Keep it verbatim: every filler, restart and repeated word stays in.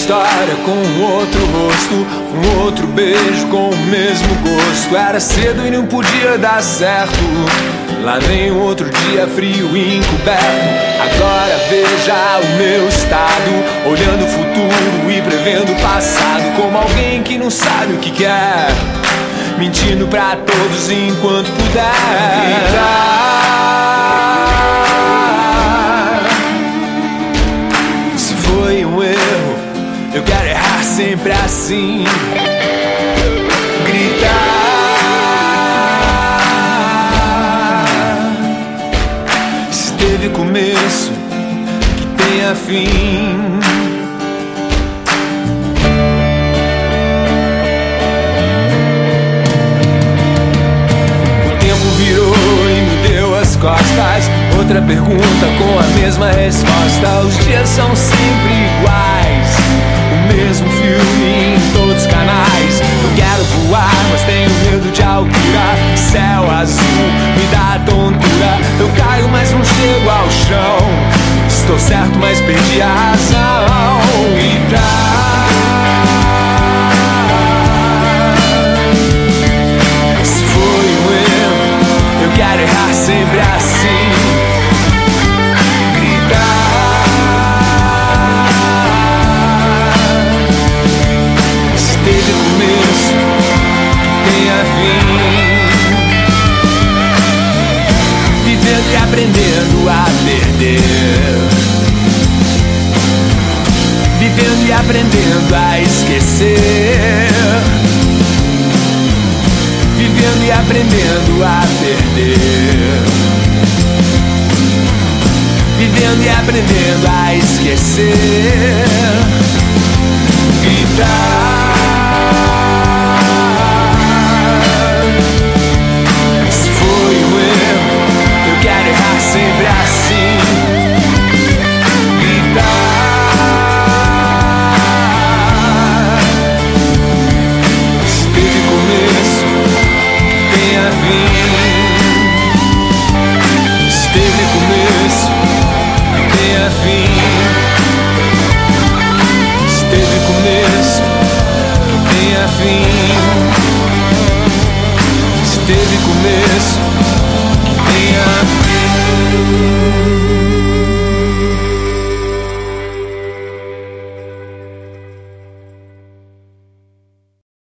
história com um outro rosto, um outro beijo com o mesmo gosto. Era cedo e não podia dar certo. Lá vem um outro dia frio e encoberto. Agora veja o meu estado, olhando o futuro e prevendo o passado, como alguém que não sabe o que quer, mentindo pra todos enquanto puder. Gritar. Se foi um erro, eu quero errar sempre assim. Gritar. Se teve começo, que tenha fim. Costas, outra pergunta com a mesma resposta. Os dias são sempre iguais, o mesmo filme em todos os canais. Eu quero voar, mas tenho medo de altura. Céu azul me dá tontura. Eu caio, mas não chego ao chão. Estou certo, mas perdi a razão. Gritar. Se foi um erro, eu quero errar sempre assim. Gritar. Se teve começo, que tenha fim. Vivendo e aprendendo a perder. Vivendo e aprendendo a esquecer. Vivendo e aprendendo a perder. Vivendo e aprendendo a esquecer. Gritar. Se foi um erro, eu quero errar sempre assim. Gritar. Se teve começo, tenha fim. Se teve começo, tenha fim. Se teve começo, tenha fim. Se teve começo,